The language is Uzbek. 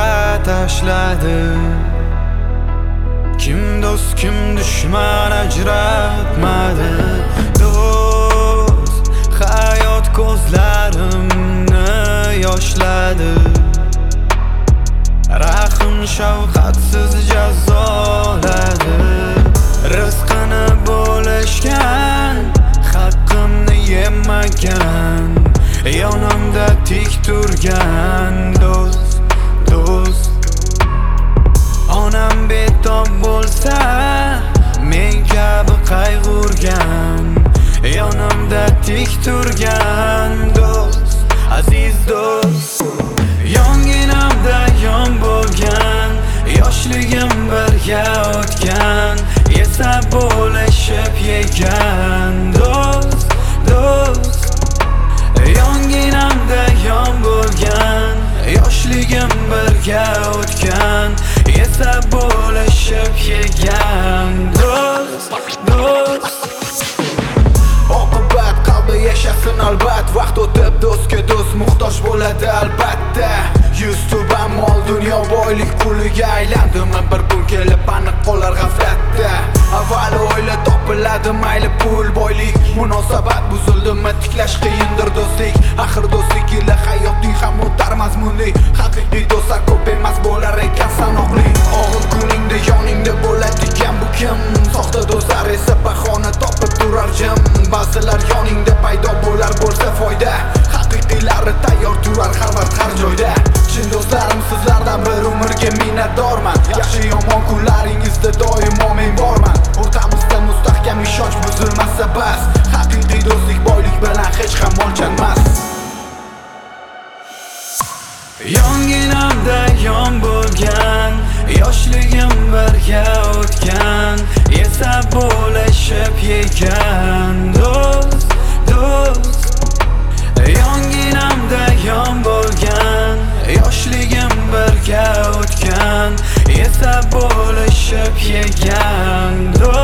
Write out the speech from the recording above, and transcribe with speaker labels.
Speaker 1: tashladi. Kim do'st kim dushman ajratmadi. Do'st hayot ko'zlarimni yoshladi. Rahim shafqatsiz jazoladi. Rizqini bo'lishgan, haqqimni yemagan, yonimda tik turgan do'st. Onam betob bo'lsa, men kabi qayg'urgan, yonimda tik turgan do'st, aziz do'st. Yonginamda yon bo'lgan, yoshligim birga o'tgan, esa bo'lishib yegan do'st. Yonginamda yon bo'lgan, yoshligim birga o'tgan, esa bo'lishib yegan do'st.
Speaker 2: Oqibat qalbi yashasin albat, vaqt o'tib do'stga do'st muhtoj bo'ladi albatta. Yuz tuban mol dunyo boylik puliga aylandi. Men bir kun kelib aniq qolar g'aflatda. Avval o'yla topiladi mayli pul boylik, munosabat buzildimi tiklash qiyindir do'stlik. Axir do'stlik ila hayotning ham o'tar mazmunli. Haqiqiy do'stlar ko'p emas bo'lar ekan sanoqli. Og'ir kuningda yoningda bo'ladigan bu kim? Soxta do'stlar esa bahona topib turar jim. Ba'zilar yoningda paydo bo'lar bo'lsa foyda, haqiqiylari tayyor turar har vaqt har joyda. Chin do'stlarim sizlardan bir umrga minnatdorman. Yaxshi yomon kunlaringizda doimo men borman. O'rtamizda mustahkam ishonch buzilmasa bas. Haqiqiy do'stlik boylik bilan hech ham o'lchanmas.
Speaker 1: Yonginamda yon bo'lgan, yoshligim birga o'tgan, esa bo'lishib yegan do'st. Yonginamda yon bo'lgan, yoshligim birga o'tgan, esa bo'lishib yegan do'st.